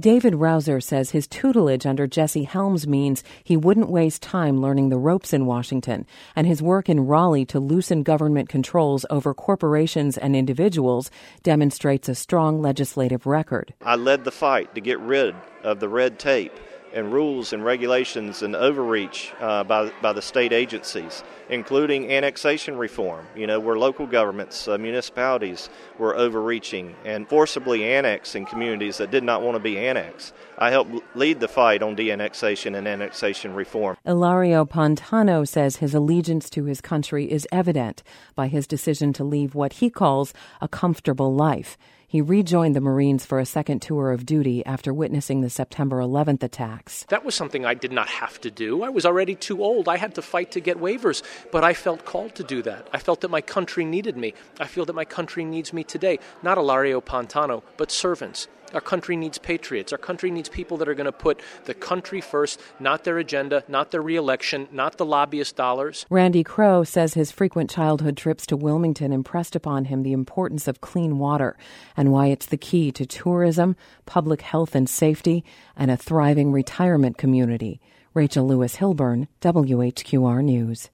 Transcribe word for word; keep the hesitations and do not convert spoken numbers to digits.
David Rouser says his tutelage under Jesse Helms means he wouldn't waste time learning the ropes in Washington, and his work in Raleigh to loosen government controls over corporations and individuals demonstrates a strong legislative record. I led the fight to get rid of the red tape and rules and regulations and overreach uh, by by the state agencies, including annexation reform, you know, where local governments, uh, municipalities were overreaching and forcibly annexing communities that did not want to be annexed. I helped lead the fight on de-annexation and annexation reform. Ilario Pantano says his allegiance to his country is evident by his decision to leave what he calls a comfortable life. He rejoined the Marines for a second tour of duty after witnessing the September eleventh attacks. That was something I did not have to do. I was already too old. I had to fight to get waivers, but I felt called to do that. I felt that my country needed me. I feel that my country needs me today. Not Ilario Pantano, but servants. Our country needs patriots. Our country needs people that are going to put the country first, not their agenda, not their reelection, not the lobbyist dollars. Randy Crow says his frequent childhood trips to Wilmington impressed upon him the importance of clean water and why it's the key to tourism, public health and safety, and a thriving retirement community. Rachel Lewis Hilburn, W H Q R News.